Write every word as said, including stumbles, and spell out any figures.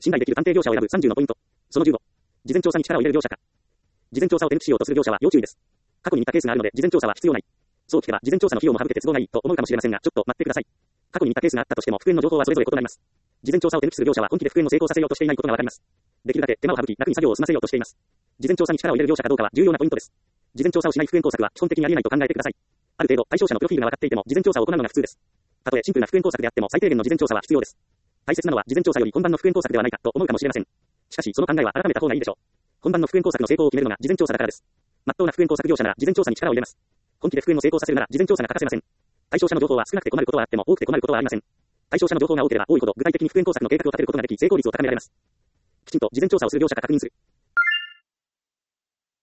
信頼できる探偵業者を選ぶさんじゅうのポイント。そのじゅうご。事前調査に力を入れる業者か。事前調査を手抜きしようとする業者は要注意です。過去に似たケースがあるので事前調査は必要ない。そう聞けば事前調査の費用も省けて都合がいいと思うかもしれませんが、ちょっと待ってください。過去に似たケースがあったとしても復元の情報はそれぞれ異なります。事前調査を手抜きする業者は本気で復元を成功させようとしていないことがわかります。できるだけ手間を省き、楽に作業を済ませようとしています。事前調査に力を入れる業者かどうかは重要なポイントです。事前調査をしない復元工作は基本的にありえないと考えてください。ある程度対象者のプロフィールが分かっていても事前調査を行うのが普通です。たとえシンプルな復元工作であっても最低限の事前調査は必要です。大切なのは事前調査より本番の復元工作ではないかと思うかもしれません。しかしその考えは改めた方がいいでしょう。本番の復元工作の成功を決めるのが事前調査だからです。真っ当な復元工作業者なら事前調査に力を入れます。本気で復元を成功させるなら事前調査が欠かせません。対象者の情報は少なくて困ることはあっても多くて困ることはありません。対象者の情報が多ければ多いほど具体的に復元工作の計画を立てることができ成功率を高められます。きちんと事前調査をする業者か確認する。